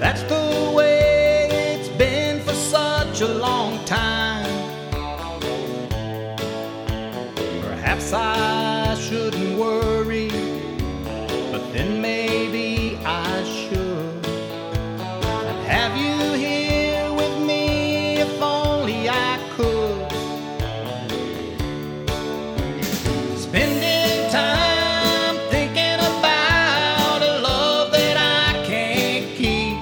That's the way it's been for such a long time. Perhaps I shouldn't worry, but then maybe I should. I'd have you here with me if only I could. Spending time thinking about a love that I can't keep.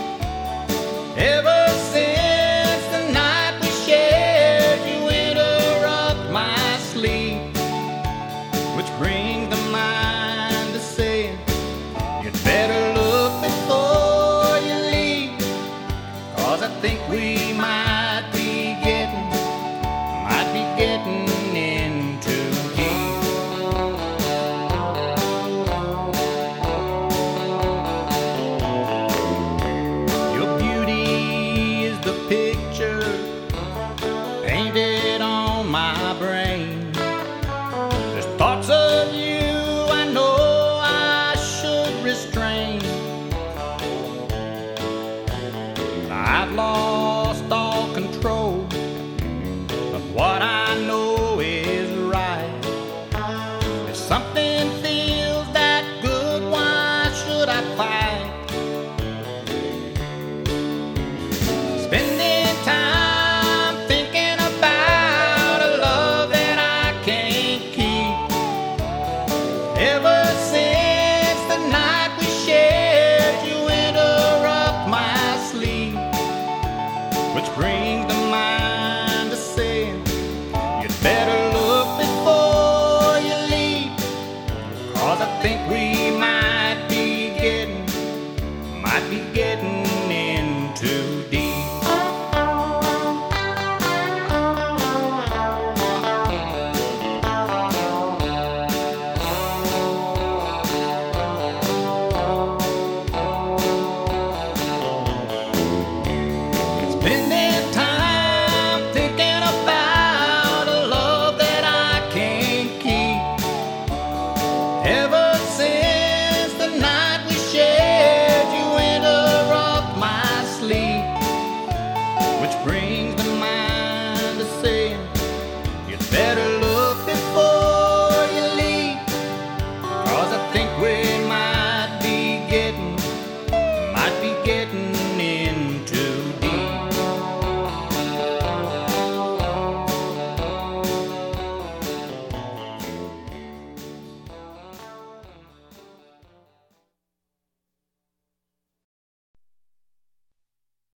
Ever since the night we shared, you interrupt my sleep, which brings to mind to saying you'd better look before you leave, 'cause I think we might be getting into deep. Your beauty is the picture painted on my brain. There's thoughts of you I know I should restrain. I've lost all control of what I know is right. If something feels that good, why should I fight? Spending time thinking about a love that I can't keep. Ever since the night we shared, you interrupt my sleep, which brings to mind to saying you'd better look before you leave, 'cause I think we might be getting